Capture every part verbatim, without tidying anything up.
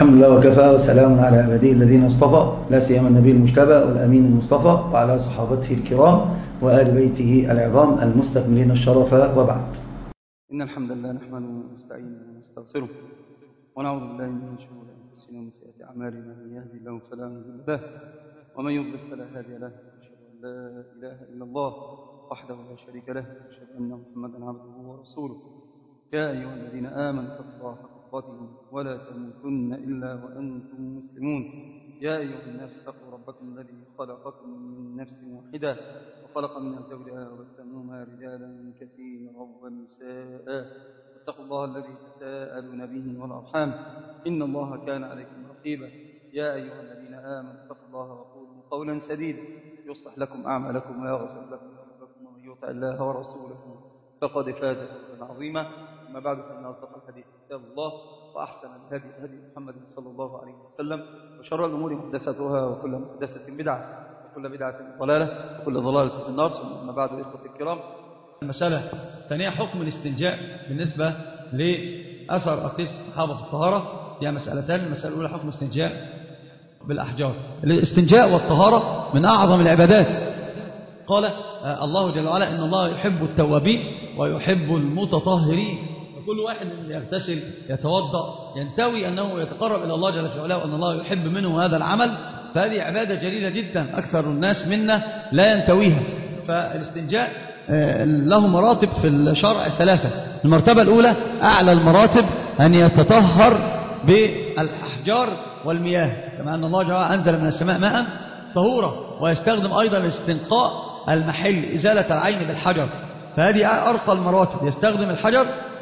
الحمد لله وكفى وسلام على عباده الذين اصطفى لا سيما النبي المجتبى والأمين المصطفى وعلى صحابته الكرام وآل بيته العظام المستكملين الشرف، وبعد. إن الحمد لله نحمده ونستعينه ونستغفره ونعوذ بالله من شرور أنفسنا ومن سيئات أعمالنا، من يهدي الله فلا مضل له ومن يضلل فلا هادي له، أشهد أن لا إله إلا الله وحده لا شريك له، أشهد أن محمدا عبده ورسوله. يا أيها الذين آمنوا اتقوا الله حق تقاته ولا تموتن إلا وأنتم مسلمون. يا أيها الناس اتقوا ربكم الذي خلقكم من نفس واحدة وخلق منها زوجها وبث منهما رجالا كثيرا ونساء، واتقوا الله الذي تساءلون به والأرحام إن الله كان عليكم رقيبا. يا أيها الذين آمنوا اتقوا الله وقولوا قولا سديدا يصلح لكم أعمالكم ويغفر لكم ذنوبكم، ومن يطع الله ورسوله فقد فاز فوزا عظيما. أما بعد، فإن أصدق الحديث كتاب الله، وأحسن الهدي هدي محمد صلى الله عليه وسلم، وشر الأمور محدثاتها، وكل محدثة بدعة، وكل بدعة ضلالة، وكل ضلالة في النار. أما بعد، إخوتي الكرام، المسألة الثانية حكم الاستنجاء بالنسبة لأثر أقيس الصحابة في الطهارة. هي مسألتان. المسألة الأولى حكم الاستنجاء بالأحجار. الاستنجاء والطهارة من أعظم العبادات. قال الله جل وعلا إن الله يحب التوابين ويحب المتطهرين. وكل واحد يغتسل يتوضأ ينتوي أنه يتقرب إلى الله جل وعلا وأن الله يحب منه هذا العمل، فهذه عبادة جليلة جدا أكثر الناس منا لا ينتويها. فالاستنجاء له مراتب في الشرع ثلاثة. المرتبة الأولى أعلى المراتب أن يتطهر بالأحجار والمياه، كما أن الله جل وعلا أنزل من السماء ماء طهورا، ويستخدم أيضا الاستنقاء المحل إزالة العين بالحجر، فهذه أرقى المراتب. يستخدم الحجر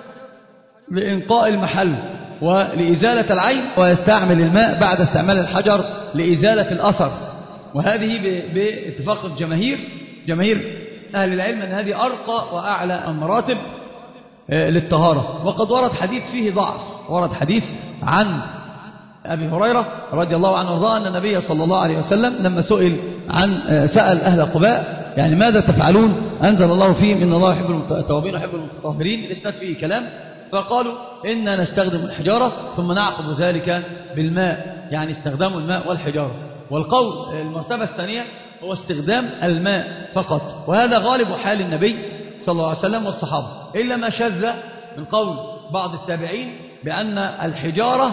لإنقاء المحل ولإزالة العين، ويستعمل الماء بعد استعمال الحجر لإزالة الأثر. وهذه باتفاق الجماهير جماهير أهل العلم أن هذه أرقى وأعلى المراتب للطهارة. وقد ورد حديث فيه ضعف. ورد حديث عن أبي هريرة رضي الله عنه وارضاه أن النبي صلى الله عليه وسلم لما سئل عن سأل أهل قباء يعني ماذا تفعلون، أنزل الله فيهم إن الله يحب التوابين ويحب المتطهرين، الإسناد فيه كلام، فقالوا إننا نستخدم الحجارة ثم نعقب ذلك بالماء، يعني استخدام الماء والحجارة. والقول المرتبة الثانية هو استخدام الماء فقط، وهذا غالب حال النبي صلى الله عليه وسلم والصحابة، إلا ما شذ من قول بعض التابعين بأن الحجارة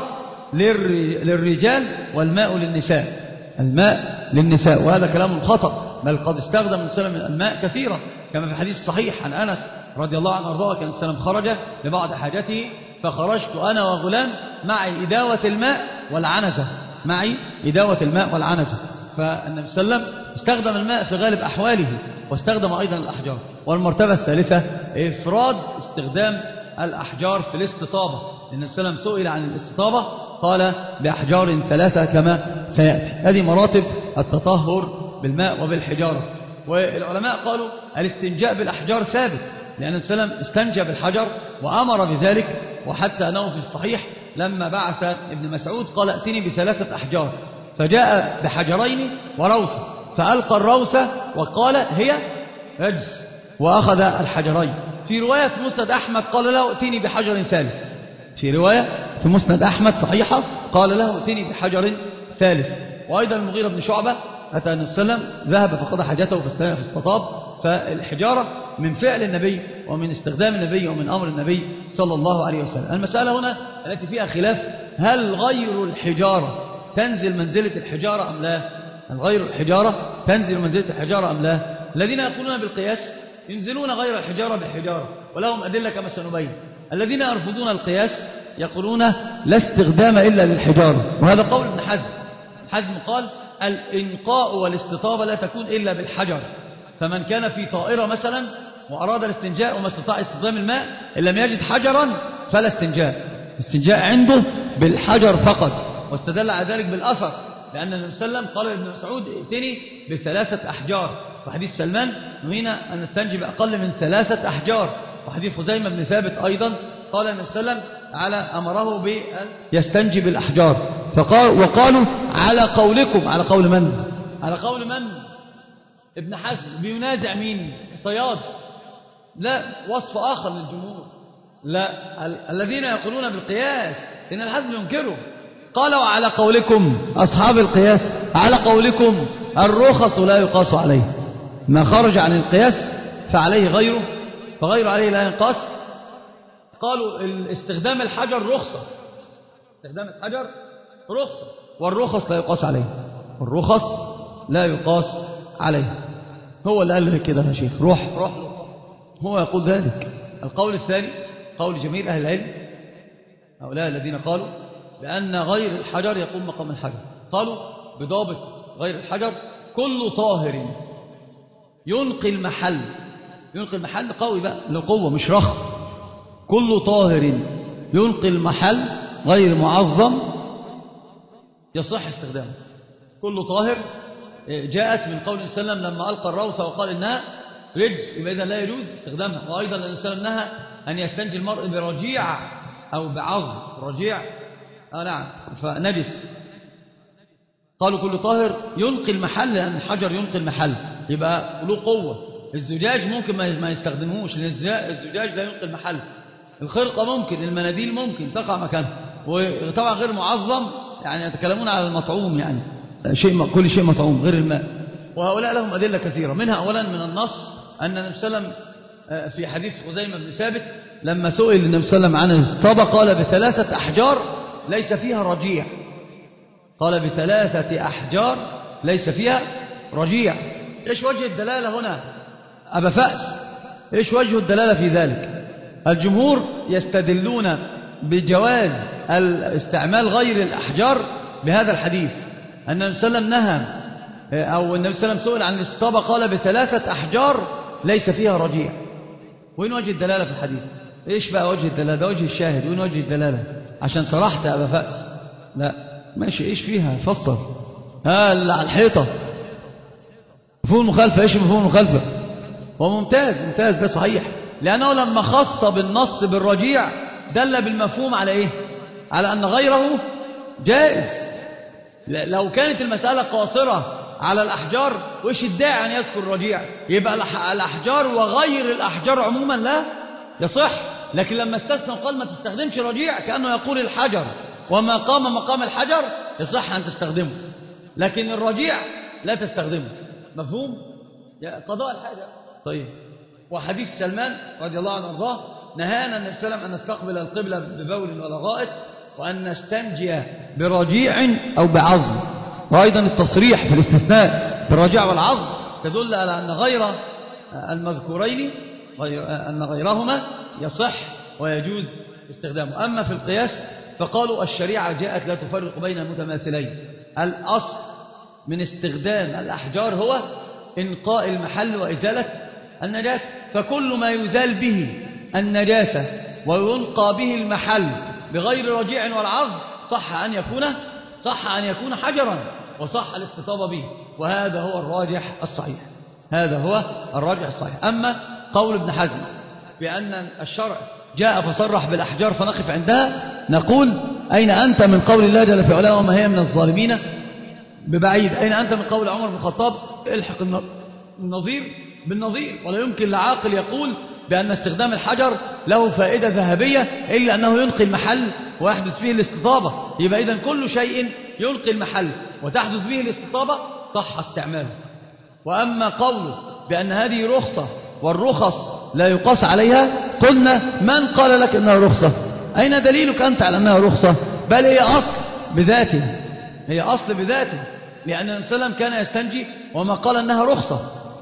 للرجال والماء للنساء. الماء للنساء، وهذا كلام خطأ، بل قد استخدم السلام الماء كثيرا، كما في حديث صحيح عن أنس رضي الله عنه وارضاه كان السلام خرج لبعض حاجته فخرجت أنا وغلام معي إداوة الماء والعنزة معي إداوة الماء والعنزة فالنبي صلى الله عليه وسلم استخدم الماء في غالب أحواله، واستخدم أيضا الأحجار. والمرتبة الثالثة إفراد استخدام الأحجار في الاستطابة، لأن النبي صلى الله عليه وسلم سئل عن الاستطابة قال بأحجار ثلاثة كما سيأتي. هذه مراتب التطهر بالماء وبالحجارة. والعلماء قالوا الاستنجاء بالأحجار ثابت، لأن النبي صلى الله عليه وسلم استنجى بالحجر وأمر بذلك، وحتى أنه في الصحيح لما بعث ابن مسعود قال ائتني بثلاثة أحجار، فجاء بحجرين وروثة، فألقى الروثة وقال هي رجس، وأخذ الحجرين. في رواية في مسند أحمد قال له ائتني بحجر ثالث. في رواية في مسند أحمد صحيحة قال له ائتني بحجر ثالث. وأيضا المغيرة بن شعبة أتى النبي صلى الله عليه وسلم ذهب فقضى حاجته في استطاب. فالحجارة من فعل النبي ومن استخدام النبي ومن أمر النبي صلى الله عليه وسلم. المسألة هنا التي فيها خلاف، هل غير الحجارة تنزل منزلة الحجارة أم لا؟ هل غير الحجارة تنزل منزلة الحجارة أم لا؟ الذين يقولون بالقياس ينزلون غير الحجارة بالحجارة، ولهم أدلة كما سنبين. الذين يرفضون القياس يقولون لا استخدام إلا للحجارة، وهذا قول ابن حزم. حزم قال الإنقاء والاستطابة لا تكون إلا بالحجر، فمن كان في طائرة مثلا وأراد الاستنجاء وما استطاع استخدام الماء إن لم يجد حجرا فلا استنجاء، الاستنجاء عنده بالحجر فقط. واستدل على ذلك بالأثر، لأن النبي صلى الله عليه وسلم قال لابن مسعود ائتني بثلاثة أحجار، وحديث سلمان نهينا أن نستنجي بأقل من ثلاثة أحجار. وحديث خزيمة بن ثابت أيضا قال النبي صلى الله عليه وسلم على أمره بأن يستنجي بالأحجار. فقال وقالوا على قولكم، على قول من؟ على قول من؟ ابن حزم بينازع مين؟ صياد. لا، وصف آخر للجمهور. لا، ال الذين يقولون بالقياس إن ابن حزم ينكره، قال وعلى قولكم أصحاب القياس على قولكم الرخص لا يقاس عليه، ما خرج عن القياس فعليه غيره، فغير عليه لا ينقاس. قالوا استخدام الحجر رخصة، استخدام الحجر رخصة، والرخص لا يقاس عليه، والرخص لا يقاس عليه. هو اللي قال كده يا شيخ، روح روح هو يقول ذلك. القول الثاني قول جميع أهل العلم، هؤلاء الذين قالوا بأن غير الحجر يقوم مقام الحجر، قالوا بضابط غير الحجر كل طاهر ينقي المحل، ينقي المحل قوي بقى له قوة مش رخ، كل طاهر ينقي المحل غير معظم يصح استخدامه. كل طاهر جاءت من قول النبي صلى الله عليه وسلم لما ألقى الروثة وقال إنها رجس، يبقى إذا لا يجوز استخدامها. وأيضا النبي صلى الله عليه وسلم نهى أن يستنجي المرء برجيع أو بعظم، رجيع آه نعم فنجس. قالوا كل طاهر ينقي المحل، لأن الحجر ينقي المحل يبقى له قوة. الزجاج ممكن ما يستخدموش لأن الزجاج لا ينقي المحل، الخرقة ممكن، المناديل ممكن تقع مكانها، وطبعا غير معظم يعني يتكلمون على المطعوم، يعني شيء كل شيء مطعوم غير الماء. وهؤلاء لهم أدلة كثيرة، منها أولا من النص أن النبي صلى الله عليه وسلم في حديث خزيمة بن ثابت لما سئل النبي صلى الله عليه وسلم عن الصبا قال بثلاثة أحجار ليس فيها رجيع، قال بثلاثة أحجار ليس فيها رجيع. إيش وجه الدلالة هنا أبا فأس؟ إيش وجه الدلالة في ذلك؟ الجمهور يستدلون بجواز استعمال غير الأحجار بهذا الحديث، أن النبي صلى الله عليه وسلم نهى، أو النبي صلى الله عليه وسلم سئل عن الاستطابة قال بثلاثة أحجار ليس فيها رجيع. وين وجه الدلالة في الحديث؟ إيش بقى وجه الدلالة؟ ده وجه الشاهد. وين وجه الدلالة؟ عشان صرحت أبا فأس؟ لا ماشي، إيش فيها؟ فصل. ها اللي على الحيطة مفهوم المخالفة. إيش مفهوم المخالفة؟ وممتاز ممتاز، ده صحيح، لأنه لما خص بالنص بالرجيع دل بالمفهوم على إيه؟ على أن غيره جائز. لو كانت المسألة قاصرة على الأحجار وإيش الداعي أن يذكر الرجيع؟ يبقى الأحجار وغير الأحجار عموما لا يصح. لكن لما استثنى وقال ما تستخدمش رجيع كأنه يقول الحجر وما قام مقام الحجر يصح أن تستخدمه، لكن الرجيع لا تستخدمه. مفهوم؟ قضاء الحاجة. طيب، وحديث سلمان رضي الله عنه وارضاه نهانا النبي صلى الله عليه وسلم أن نستقبل القبلة ببول ولا غائط، وأن نستنجي برجيع أو بعظم. وأيضا التصريح في الاستثناء بالرجيع والعظم تدل على أن غير المذكورين غير أن غيرهما يصح ويجوز استخدامه. أما في القياس فقالوا الشريعة جاءت لا تفرق بين المتماثلين. الأصل من استخدام الأحجار هو إنقاء المحل وإزالة النجاسة، فكل ما يزال به النجاسة وينقى به المحل بغير رجيع والعظم صح أن يكون صح أن يكون حجرا وصح الاستطابة به، وهذا هو الراجح الصحيح. هذا هو الراجح الصحيح. أما قول ابن حزم بأن الشرع جاء فصرح بالأحجار فنقف عندها، نقول أين أنت من قول الله جل في علاه وما هي من الظالمين ببعيد؟ أين أنت من قول عمر بن الخطاب الحق النظير بالنظير؟ ولا يمكن لعاقل يقول بأن استخدام الحجر له فائدة ذهبية إلا أنه ينقي المحل ويحدث فيه الاستطابة. يبقى إذن كل شيء ينقي المحل وتحدث به الاستطابة صح استعماله. وأما قوله بأن هذه رخصة والرخص لا يقاس عليها، قلنا من قال لك أنها رخصة؟ أين دليلك أنت على أنها رخصة؟ بل هي أصل بذاته، هي أصل بذاته، لأن النبي صلى الله عليه وسلم كان يستنجي وما قال أنها رخصة،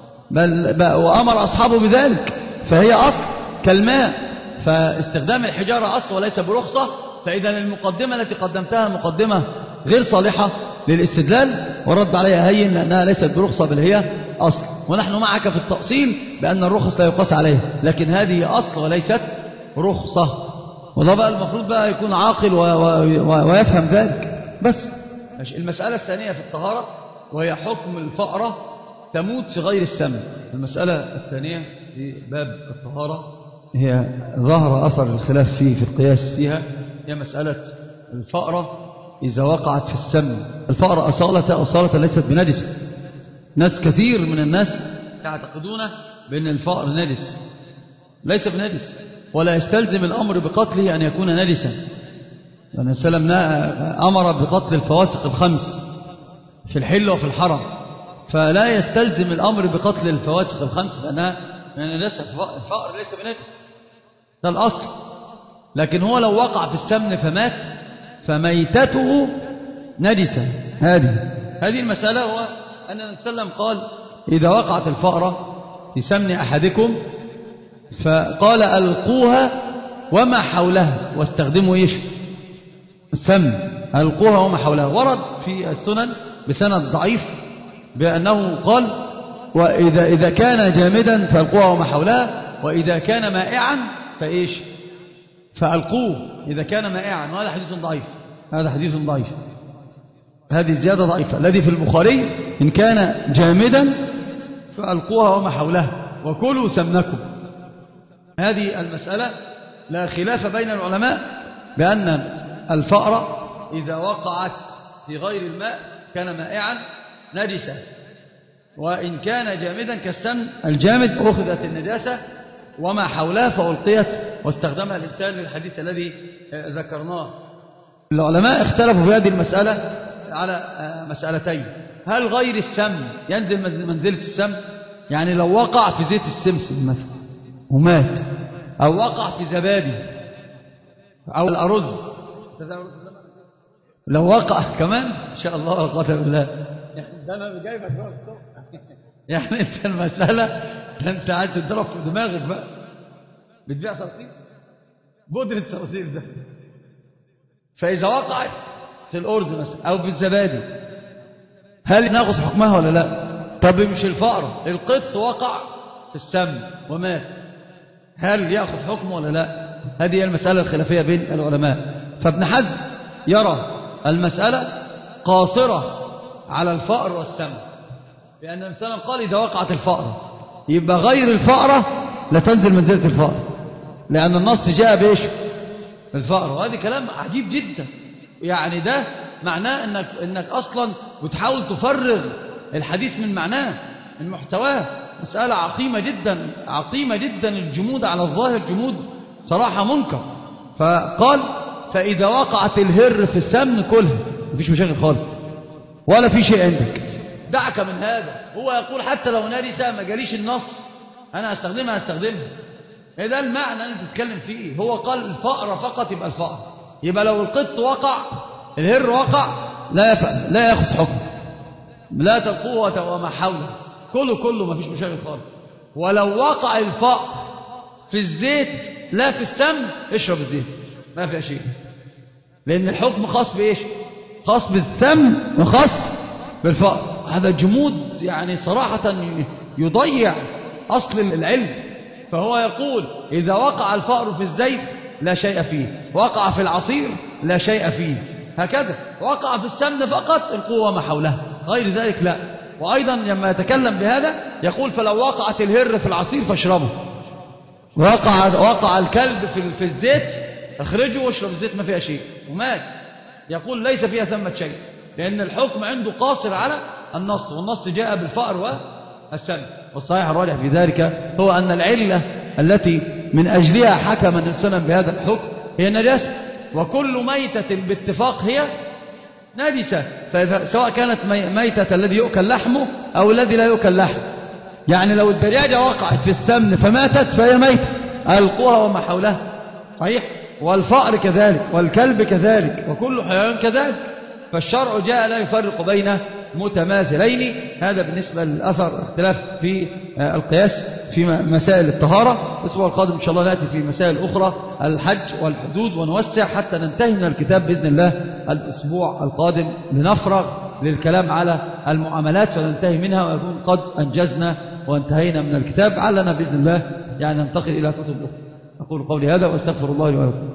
بل وأمر أصحابه بذلك، فهي أصل كالماء. فاستخدام الحجارة أصل وليس برخصة. فإذا المقدمة التي قدمتها مقدمة غير صالحة للاستدلال، ورد عليها هين لأنها ليست برخصة بل هي أصل. ونحن معك في التأصيل بأن الرخص لا يقاس عليه، لكن هذه أصل وليست رخصة. والله بقى المفروض بقى يكون عاقل و... و... ويفهم ذلك. بس المسألة الثانية في الطهارة وهي حكم الفأرة تموت في غير السم. المسألة الثانية في باب الطهارة هي ظهر أثر الخلاف فيه في القياس فيها، هي مسألة الفأرة إذا وقعت في السم. الفأرة أصالة أصالة ليست بنجسة. ناس كثير من الناس يعتقدون بأن الفأر نجس، ليس بنجس، ولا يستلزم الأمر بقتله أن يكون نجسا. النبي صلى الله عليه وسلم أمر بقتل الفواسق الخمس في الحل وفي الحرم، فلا يستلزم الأمر بقتل الفواسق الخمس لأنها نجاسة. الفأر ليس بنجس، ده الأصل. لكن هو لو وقع في السمن فمات فميتته نجسة. هذه هذه المسألة. هو أن النبي صلى الله عليه وسلم قال إذا وقعت الفأرة في سمن أحدكم فقال ألقوها وما حولها واستخدموا إيش؟ السمن. ألقوها وما حولها. ورد في السنن بسند ضعيف بأنه قال وإذا إذا كان جامدا فألقوها وما حولها، وإذا كان مائعا فإيش؟ فألقوه إذا كان مائعا. وهذا حديث ضعيف، هذا حديث ضعيف، هذه زيادة ضعيفة. الذي في البخاري إن كان جامدا فألقوها وما حولها وكلوا سمنكم. هذه المسألة لا خلاف بين العلماء بأن الفأرة إذا وقعت في غير الماء كان مائعا نجسة، وإن كان جامدا كالسمن الجامد أخذت النجاسة وما حولها فألقيت واستخدمها الإنسان للحديث الذي ذكرناه. العلماء اختلفوا في هذه المسألة على مسألتين: هل غير السمن ينزل منزلة السمن؟ يعني لو وقع في زيت السمسم مثلا ومات، أو وقع في زبادي أو الأرز، لو وقع كمان إن شاء الله قاتل بالله يعني ده أنا جايبك بقى الصبح يعني أنت المسألة أنت عايز تضرب في دماغك بقى. بتبيع صراصير، بودرة صراصير ده. فإذا وقعت في الأرز مثلا أو في الزبادي هل ناقص حكمها ولا لا؟ طب مش الفأرة، القط وقع في السمن ومات، هل يأخذ حكمه ولا لا؟ هذه هي المسألة الخلافية بين العلماء. فابن حزم يرى المسألة قاصرة على الفأر والسمن، لأن النبي صلى الله عليه وسلم قال إذا وقعت الفأرة يبقى غير الفأرة لا تنزل منزلة الفأر، لأن النص جاء بإيش؟ الفأرة. وهذا كلام عجيب جدا. يعني ده معناه أنك, إنك أصلا بتحاول تفرغ الحديث من معناه من محتواه. مسألة عقيمة جدا، عقيمة جدا. الجمود على الظاهر جمود صراحة منكر. فقال فإذا وقعت الهر في السمن كلها، مفيش مشاكل خالص ولا في شيء عندك، دعك من هذا. هو يقول حتى لو نارسة ما جاليش النص أنا أستخدمها أستخدمها. ده المعنى اللي تتكلم فيه. هو قال الفأر فقط يبقى الفأر، يبقى لو القط وقع الهر وقع لا يفعل لا يأخذ حكم، لا تلقوه وما حوله كله كله ما فيش مشاكل خالص. ولو وقع الفأر في الزيت لا في السمن اشرب الزيت ما فيها شيء، لأن الحكم خاص بإيش؟ خاص بالسمن وخاص بالفأر. هذا جمود يعني صراحة يضيع أصل العلم. فهو يقول إذا وقع الفأر في الزيت لا شيء فيه، وقع في العصير لا شيء فيه، هكذا. وقع في السمن فقط القوة ما حولها، غير ذلك لا. وأيضا لما يتكلم بهذا يقول فلو وقعت الهر في العصير فاشربه، وقع وقع الكلب في في الزيت اخرجه واشرب الزيت ما فيها شيء ومات، يقول ليس فيها ثمة شيء، لأن الحكم عنده قاصر على النص، والنص جاء بالفأر والسمن. والصحيح الراجح في ذلك هو أن العلة التي من أجلها حكم النبي بهذا الحكم هي النجاسة، وكل ميتة باتفاق هي نجسة. فإذا سواء كانت ميتة الذي يؤكل لحمه أو الذي لا يؤكل لحمه. يعني لو الدجاجة وقعت في السمن فماتت فهي ميتة، ألقوها وما حولها، صحيح. والفأر كذلك، والكلب كذلك، وكل حيوان كذلك. فالشرع جاء لا يفرق بين متماثلين. هذا بالنسبة للأثر اختلاف في القياس في مسائل الطهارة. الأسبوع القادم إن شاء الله نأتي في مسائل أخرى، الحج والحدود، ونوسع حتى ننتهي من الكتاب بإذن الله الأسبوع القادم، لنفرغ للكلام على المعاملات فننتهي منها ويكون قد أنجزنا وانتهينا من الكتاب. علنا بإذن الله يعني ننتقل إلى كتب أخرى. أقول قولي هذا وأستغفر الله لي ولكم.